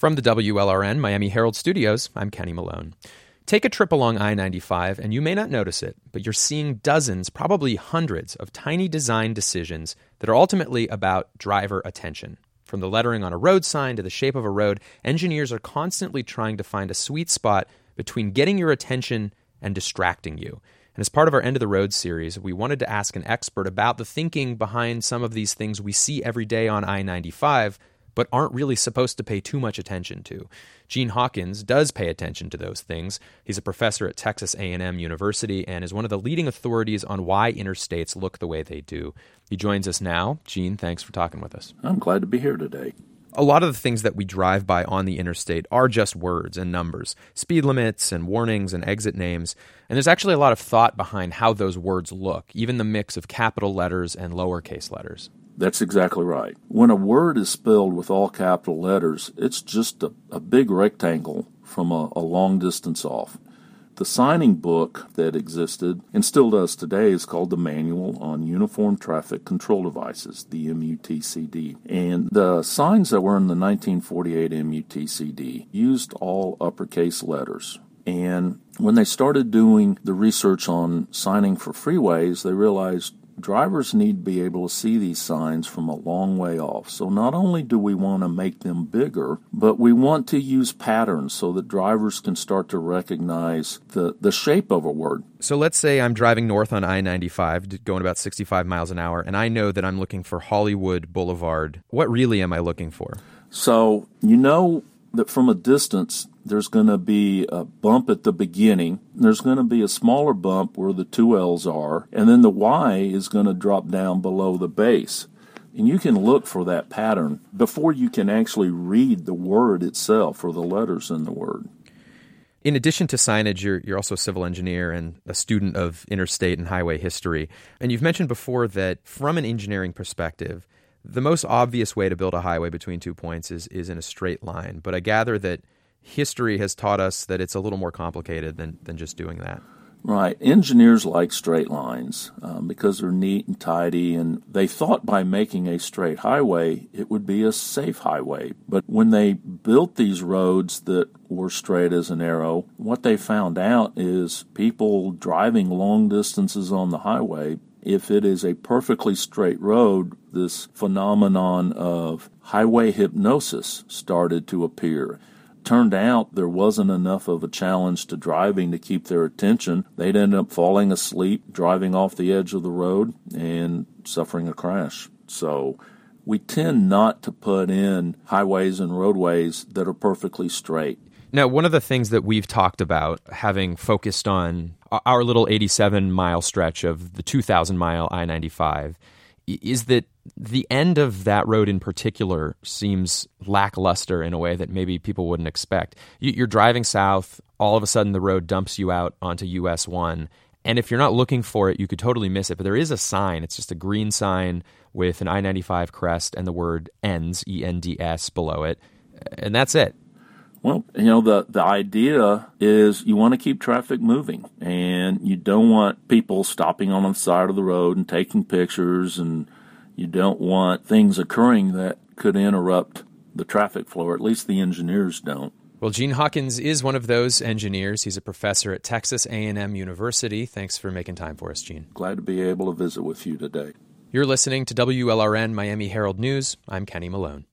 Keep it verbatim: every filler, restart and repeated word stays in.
From the W L R N Miami Herald Studios, I'm Kenny Malone. Take a trip along I ninety-five, and you may not notice it, but you're seeing dozens, probably hundreds, of tiny design decisions that are ultimately about driver attention. From the lettering on a road sign to the shape of a road, engineers are constantly trying to find a sweet spot between getting your attention and distracting you. And as part of our End of the Road series, we wanted to ask an expert about the thinking behind some of these things we see every day on I ninety-five, but aren't really supposed to pay too much attention to. Gene Hawkins does pay attention to those things. He's a professor at Texas A and M University and is one of the leading authorities on why interstates look the way they do. He joins us now. Gene, thanks for talking with us. I'm glad to be here today. A lot of the things that we drive by on the interstate are just words and numbers, speed limits and warnings and exit names. And there's actually a lot of thought behind how those words look, even the mix of capital letters and lowercase letters. That's exactly right. When a word is spelled with all capital letters, it's just a, a big rectangle from a, a long distance off. The signing book that existed, and still does today, is called the Manual on Uniform Traffic Control Devices, the M U T C D. And the signs that were in the nineteen forty-eight M U T C D used all uppercase letters. And when they started doing the research on signing for freeways, they realized drivers need to be able to see these signs from a long way off. So not only do we want to make them bigger, but we want to use patterns so that drivers can start to recognize the, the shape of a word. So let's say I'm driving north on I ninety-five, going about sixty-five miles an hour, and I know that I'm looking for Hollywood Boulevard. What really am I looking for? So you know that from a distance, there's going to be a bump at the beginning. There's going to be a smaller bump where the two L's are, and then the Y is going to drop down below the base. And you can look for that pattern before you can actually read the word itself or the letters in the word. In addition to signage, you're, you're also a civil engineer and a student of interstate and highway history. And you've mentioned before that from an engineering perspective, the most obvious way to build a highway between two points is, is in a straight line. But I gather that history has taught us that it's a little more complicated than, than just doing that. Right. Engineers like straight lines um, because they're neat and tidy, and they thought by making a straight highway, it would be a safe highway. But when they built these roads that were straight as an arrow, what they found out is people driving long distances on the highway, if it is a perfectly straight road, this phenomenon of highway hypnosis started to appear. Turned out there wasn't enough of a challenge to driving to keep their attention. They'd end up falling asleep, driving off the edge of the road, and suffering a crash. So we tend not to put in highways and roadways that are perfectly straight. Now, one of the things that we've talked about, having focused on our little eighty-seven mile stretch of the two thousand mile I ninety-five, is that the end of that road in particular seems lackluster in a way that maybe people wouldn't expect. You're driving south, all of a sudden the road dumps you out onto U S one, and if you're not looking for it, you could totally miss it. But there is a sign. It's just a green sign with an I ninety-five crest and the word ENDS, E N D S, below it, and that's it. Well, you know, the, the idea is you want to keep traffic moving, and you don't want people stopping on the side of the road and taking pictures, and you don't want things occurring that could interrupt the traffic flow, or at least the engineers don't. Well, Gene Hawkins is one of those engineers. He's a professor at Texas A and M University. Thanks for making time for us, Gene. Glad to be able to visit with you today. You're listening to W L R N Miami Herald News. I'm Kenny Malone.